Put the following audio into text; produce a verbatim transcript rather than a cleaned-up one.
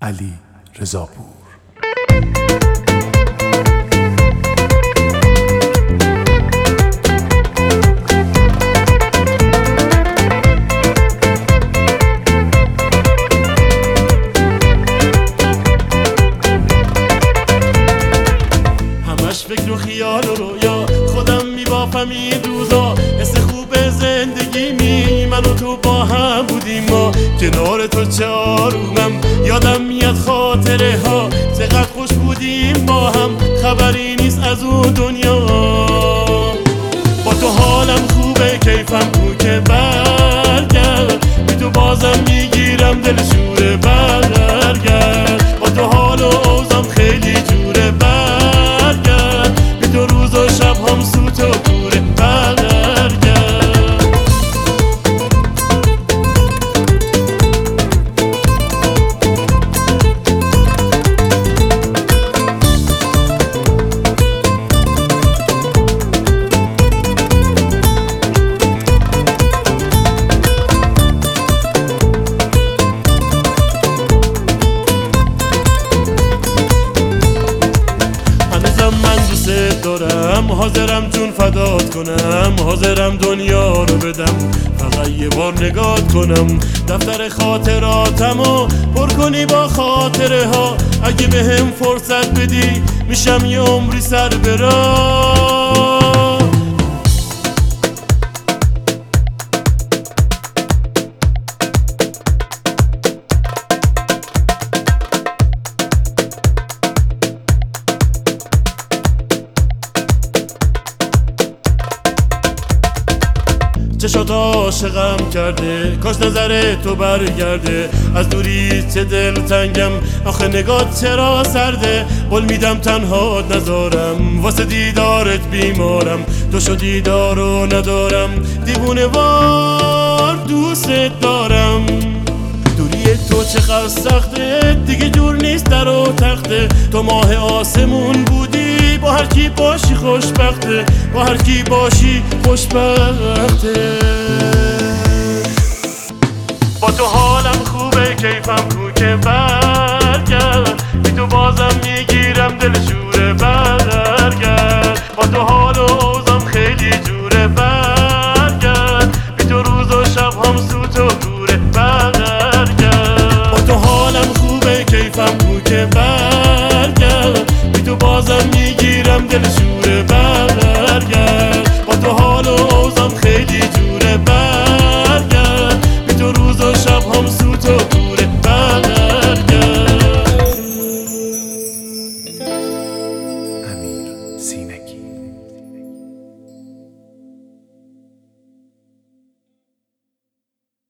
علی رضاپور. همش فکر و خیال و رویا، خودم میبافم این روزا. حس خوب زندگی می من و تو با هم بودیم، ما کنار تو چه آرومم. یادم میاد خاطره ها، چقدر خوش بودیم با هم. خبری نیست از اون دنیا، با تو حالم خوبه، کیفم کو که برگرد. بی تو بازم میگیرم دل شوره، برگرد. با تو حال و اوزم خیلی جوره، برگرد. بی تو روز و شب هم سوت و کوره، برگرد. دارم حاضرم جون فدات کنم، حاضرم دنیا رو بدم، فقط یه بار نگات کنم. دفتر خاطراتمو پر کنی با خاطره ها. اگه به هم فرصت بدی میشم یه عمری سر برا. چشات عاشقم کرده، کاش نظر تو برگرده. از دوری چه دل تنگم، آخه نگات چرا سرده. قول میدم تنهات نذارم، واسه دیدارت بیمارم. تو شو دیدارو ندارم، دیوونه وار دوست دارم. دوری تو چقدر سخته، دیگه جور نیست در و تخته. تو ماه آسمون بودی، با هر کی باشی خوشبخته، با هر کی باشی خوشبخته. با تو حالم خوبه، کیفم کو که برگرد. بی تو بازم میگیرم دل شوره، برگرد. با تو حال و اوزم خیلی جوره، برگرد. بی تو روز و شب هم سوت و کوره، برگرد. با تو حالم خوبه، کیفم کو که برگرد. بی تو بازم میگیرم دل شوره، برگرد.